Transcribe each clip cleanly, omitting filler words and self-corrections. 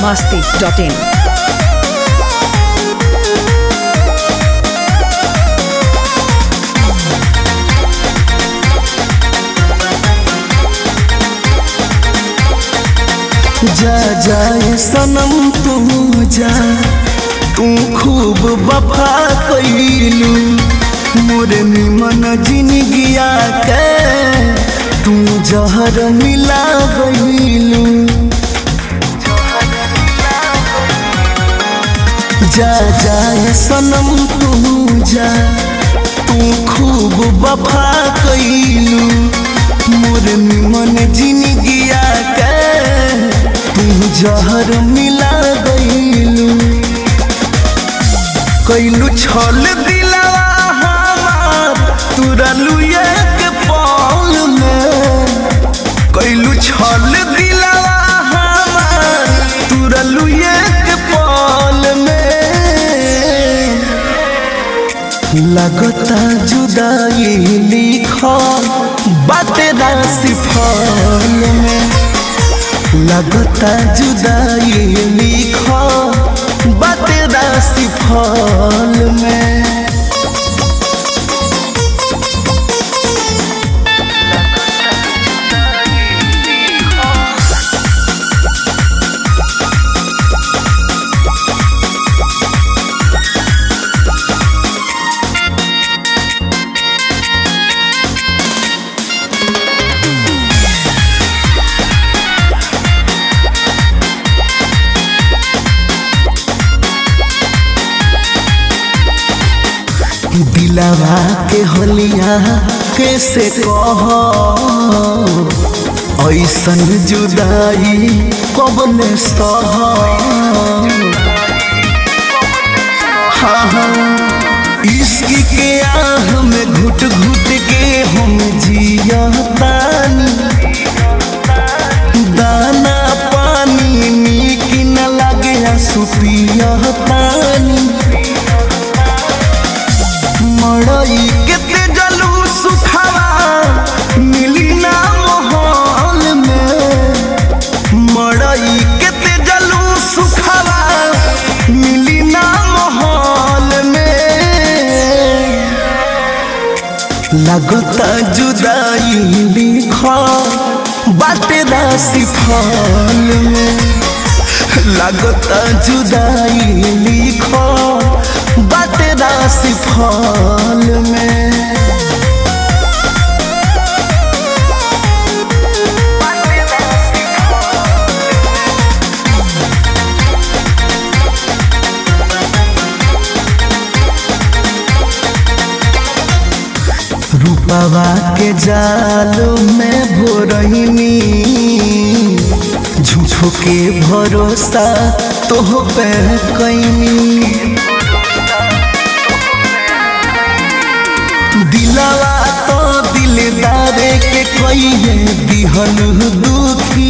biharmasti.in जा जाए सनम तू जा तू खूब वफा कइलू मोरे निमन जिंदगिया के तू जहर मिला गइलू। जा जाए सनम तू जा तू खूब वफा कइलू मोरे निमन जिंदगिया के तू जहर मिला गइलू। कइलू छल दिलवा हमार तुरलू एक पल में। कइलू छल दिलवा हमार तुरलू एक पल में। लगता जुदाई लिखल बाटे राशि फल में। लगता जुदाई लिखल बाटे राशि फल में। दिलवा के होलिया कैसे कह ऐसन जुदाई कबले सह। हाँ इश्क के आह में घुट घुट के हम जियतानी। दाना पानी नीक न लगे सुपियतानी। मड़ई के तेजलू सुखावा मिली ना मोहल में। मड़ई के तेजलू सुखावा मिली ना मोहल में। लगता जुदाई लिखल बाटे राशि फल में। लगता जुदाई लिखल बाटे राशि फल में। रूपवा के जाल में भोरहिनी झूठो के भरोसा तोह पे कैनी। दिलवा तो दिलदार के कहिए दिहल दुखी।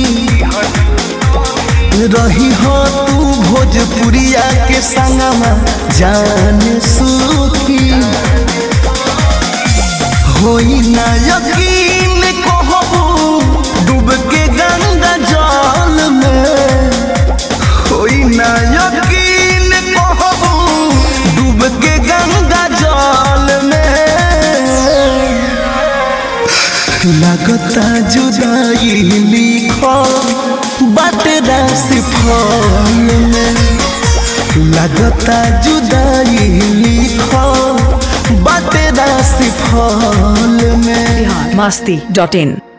रही हो तू भोजपुरिया के संगमा जान सुखी। होई ना यकीन कहबू डूब के गंगा जल में। होई ना यकीन कहबू डूब के गंगा जल में। लगता जुदाई लिखल बाटे राशि फल में। लगता जुदाई लिखल बाटे राशि फल में। biharmasti.in